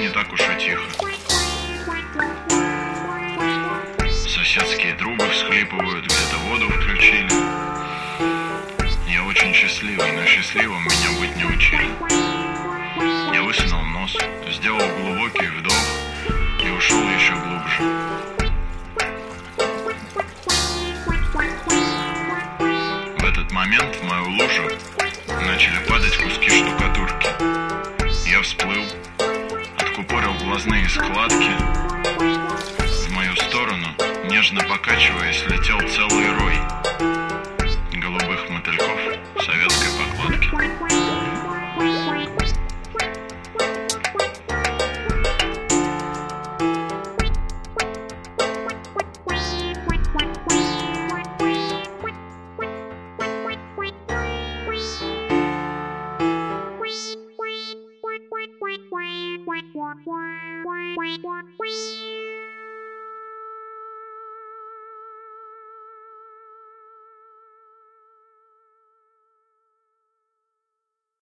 не так уж и тихо. Соседские трубы всхлипывают, где-то воду включили. Я очень счастливый, но счастливым меня быть не учили. Я высунул нос, сделал глубокий вдох и ушел еще глубже. В этот момент в мою лужу начали падать куски штукатурки. Я всплыл, откупорил глазные складки. В мою сторону, нежно покачиваясь, летел целый рой голубых мотыльков советской покладки.